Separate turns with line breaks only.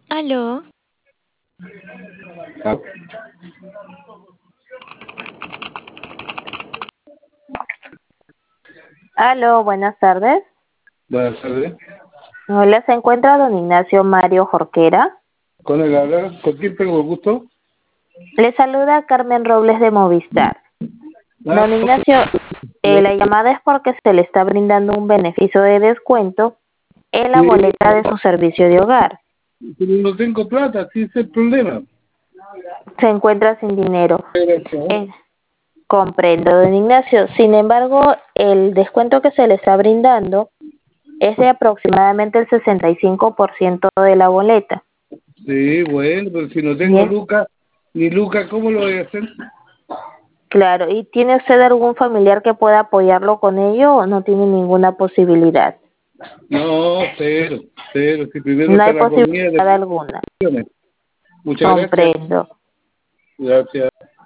Aló,
Ah,
Aló, buenas tardes.
buenas tardes.
Hola, ¿se encuentra don Ignacio Mario Jorquera?
Con el hablar, ¿con quién tengo el gusto?
Le saluda Carmen Robles de Movistar.
Ah,
Don Ignacio, la llamada es porque se le está brindando un beneficio de descuento en la
sí,
boleta de su servicio de hogar.
pero no tengo plata, sí, ese es el problema.
Se encuentra sin dinero.
Gracias.
Eh, Comprendo, don Ignacio. Sin embargo, el descuento que se le está brindando es de aproximadamente el 65% de la boleta.
Sí, bueno, pero si no tengo
Bien.
lucas, ni lucas, ¿cómo lo voy a hacer?
Claro, ¿y tiene usted algún familiar que pueda apoyarlo con ello o no tiene ninguna posibilidad?
No, cero, cero. Si primero
No
está
hay
la comida,
posibilidad
después
alguna.
las opciones. Muchas gracias.
Comprendo.
Gracias.